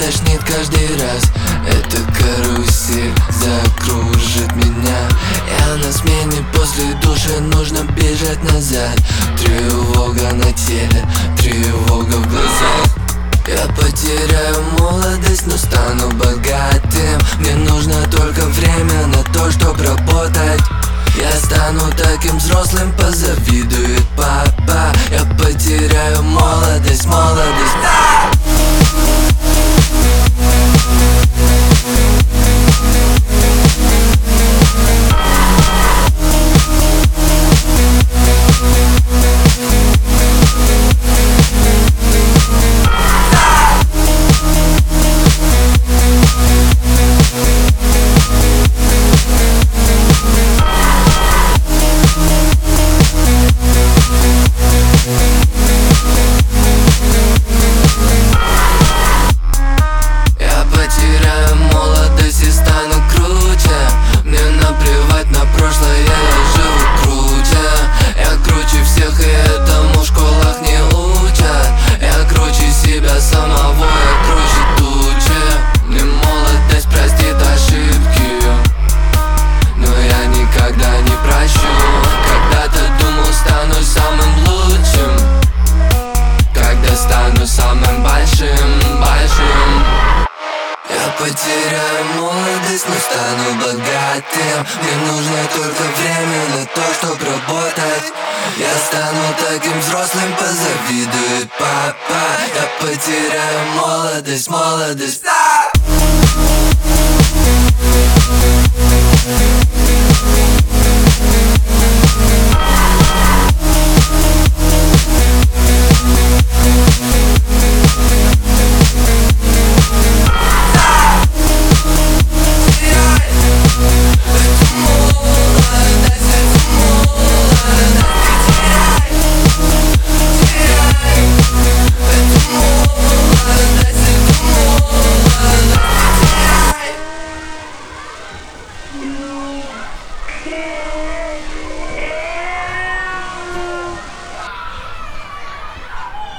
тошнит каждый раз. Эта карусель закружит меня. Я на смене, после душа нужно бежать назад. Тревога на теле, тревога в глазах. Я потеряю молодость, но стану богатым. Мне нужно только время на то, чтоб работать. Я стану таким взрослым, позавидует папа. Я потеряю молодость, молодость. Самым большим. Я потеряю молодость, но стану богатым. Мне нужно только время на то, чтоб работать. Я стану таким взрослым, позавидует папа. Я потеряю молодость, молодость. You